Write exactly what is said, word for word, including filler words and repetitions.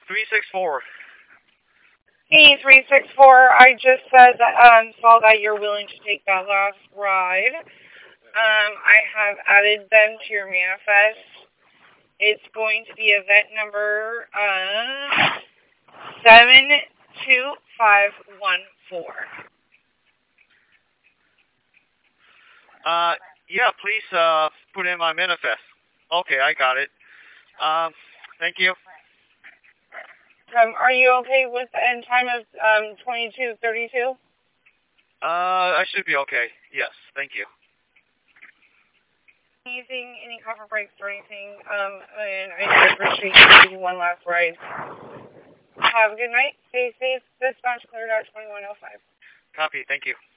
three six four. Hey, three six four, I just said that, um, saw that you're willing to take that last ride. Um, I have added them to your manifest. It's going to be event number, uh, seven two five one four. Uh, yeah, please, uh, put in my manifest. Okay, I got it. Um, thank you. Um, are you okay with the end time of, um, twenty-two thirty-two? Uh, I should be okay. Yes, thank you. Anything, any cover breaks or anything, um, and I appreciate you taking one last ride. Have a good night. Stay safe. Dispatch cleared out twenty-one oh five. Copy, thank you.